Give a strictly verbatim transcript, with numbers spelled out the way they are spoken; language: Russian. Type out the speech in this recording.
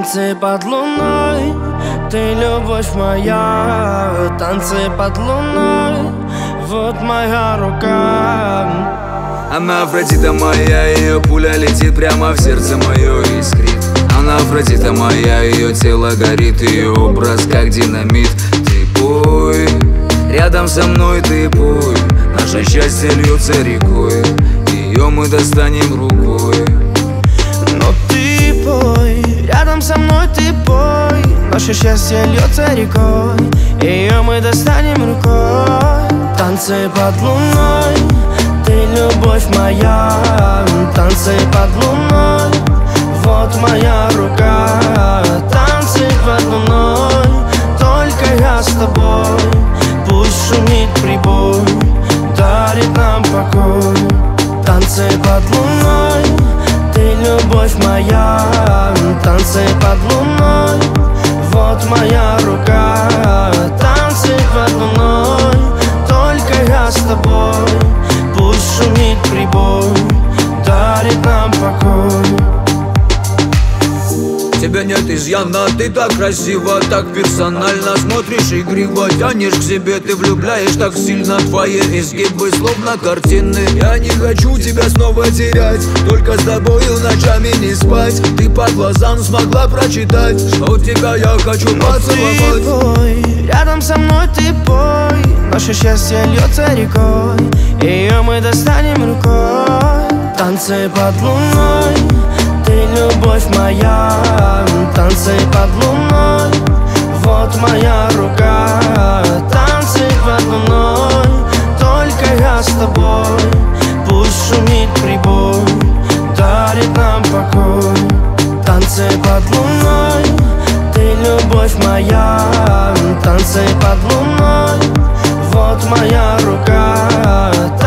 Танцы под луной, ты любовь моя. Танцы под луной, вот моя рука. Она Афродита моя, ее пуля летит прямо в сердце мое и искрит. Она Афродита моя, ее тело горит, ее образ как динамит. Ты пой, рядом со мной ты пой, наше счастье льется рекой, ее мы достанем рукой. Но ты пой, рядом со мной ты пой, наше счастье льется рекой, ее мы достанем рукой. Танцы под луной, ты любовь моя. Танцы под луной, вот моя рука. Танцы под луной, только я с тобой. Пусть шумит прибой, дарит нам покой. Танцы под луной, ты любовь моя. Танцы под луной, вот моя рука. Танцы под луной, только я с тобой. Пусть шумит прибой, дарит нам покой. Тебя нет изъяна, ты так красиво, так персонально смотришь игриво, тянешь к себе, ты влюбляешь так сильно. Твои изгибы словно картины. Я не хочу тебя снова терять, только с тобою ночами не спать. Ты по глазам смогла прочитать, что тебя я хочу поцеловать. Ты пой, рядом со мной ты пой, наше счастье льется рекой, ее мы достанем рукой. Танцы под луной, ты любовь моя. Танцы под луной, вот моя рука. Танцы под луной, только я с тобой. Пусть шумит прибой, дарит нам покой. Танцы под луной, ты любовь моя. Танцы под луной, вот моя рука.